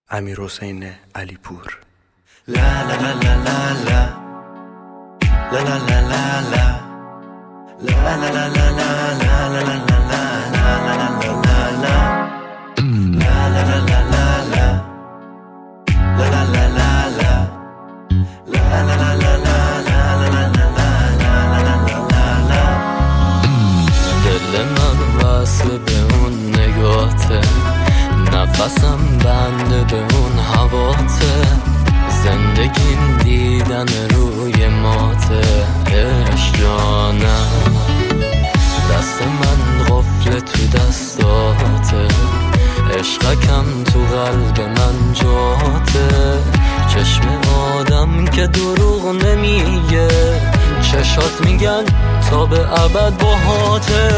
امیرحسین علیپور. لا لا لا لا لا لا لا لا لا لا لا لا لا لا لا لا لا لا دل من وصل به اون نگاته، نفسم بنده به اون هواته، زندگیم دیدن روی ماته. عشق جانم، دست من قفل تو دستاته، عشقکم تو قلب من جاته. چشم آدم که دروغ نمیگه، چشات میگن تا به ابد باهاته.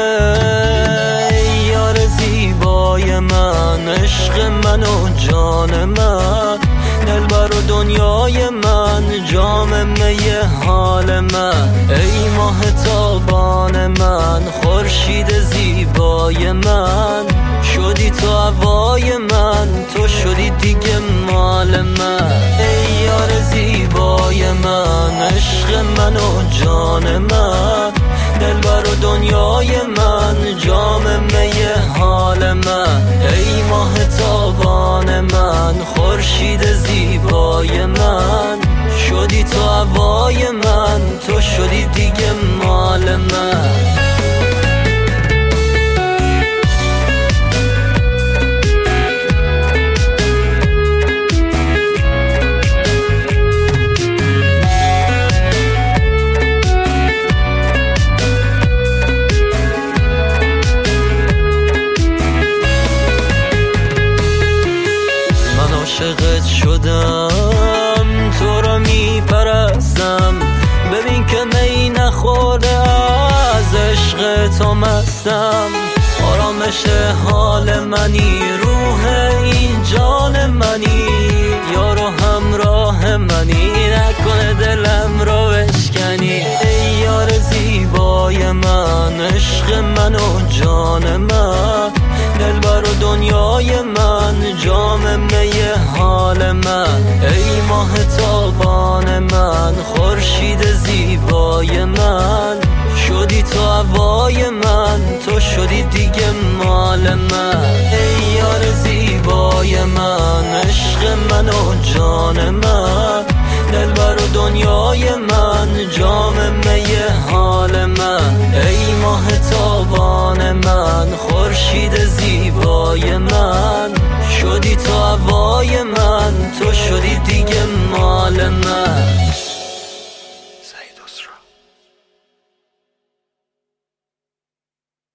یار زیبای من، عشق من و جان من، دلبر و دنیای من، جام می حال من. ای ماه تابان من، خورشید زیبای من، شدی تو هوای من، تو شدی دیگه مال من. ای یار زیبای من، عشق من و جان من، دلبر و دنیای من، جام می حال من. ای ماه تابان من، خورشید زیبای من، شدی تو هوای من، تو شدی دیگه مال من. عاشقت شدم، تو را میپرستم، ببین که می نخورده از عشق تو مستم. آرامش حال منی، روح این جان منی، یار و همراه منی، نکنه دلم رو بشکنی. ای یار زیبای من، عشق من و جان من، دلبر و دنیای من، جام می حال من. ای ماه تابان من، خورشید زیبای من، شدی تو هوای من، تو شدی دیگه مال من. ای یار زیبای من، عشق من و جان من، دلبر و دنیای من، جام می حال من. ای ماه تابان من، خورشید زیبای من،